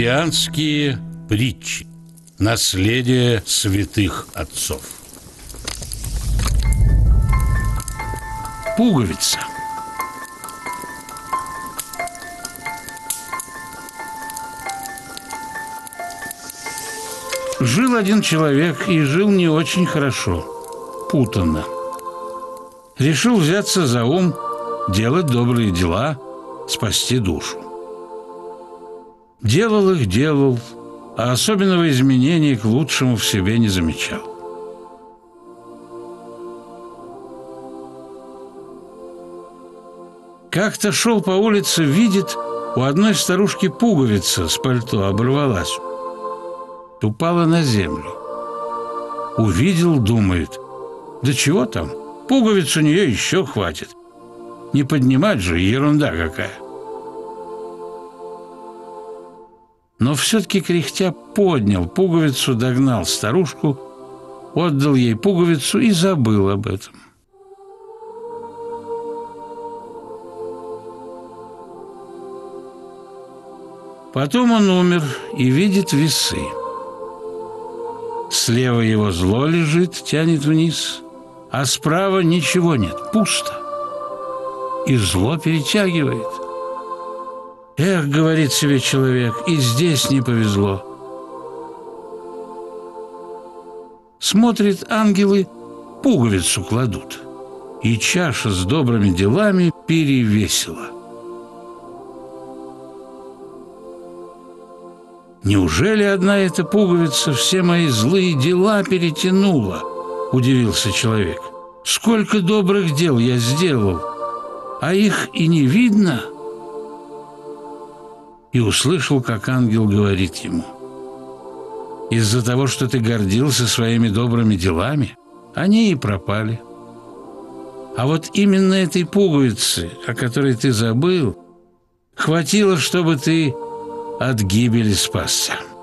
Христианские притчи. Наследие святых отцов. Пуговица. Жил один человек, и жил не очень хорошо, путанно. Решил взяться за ум, делать добрые дела, спасти душу. Делал, а особенного изменения к лучшему в себе не замечал. Как-то шел по улице, видит, у одной старушки пуговица с пальто оборвалась, упала на землю. Увидел, думает, да чего там, пуговиц у нее еще хватит. Не поднимать же, ерунда какая. Но все-таки кряхтя поднял пуговицу, догнал старушку, отдал ей пуговицу и забыл об этом. Потом он умер и видит весы. Слева его зло лежит, тянет вниз, а справа ничего нет, пусто. И зло перетягивает. Эх, говорит себе человек, и здесь не повезло. Смотрит, ангелы пуговицу кладут, и чаша с добрыми делами перевесила. Неужели одна эта пуговица все мои злые дела перетянула? Удивился человек. Сколько добрых дел я сделал, а их и не видно. И услышал, как ангел говорит ему: из-за того, что ты гордился своими добрыми делами, они и пропали. А вот именно этой пуговицы, о которой ты забыл, хватило, чтобы ты от гибели спасся.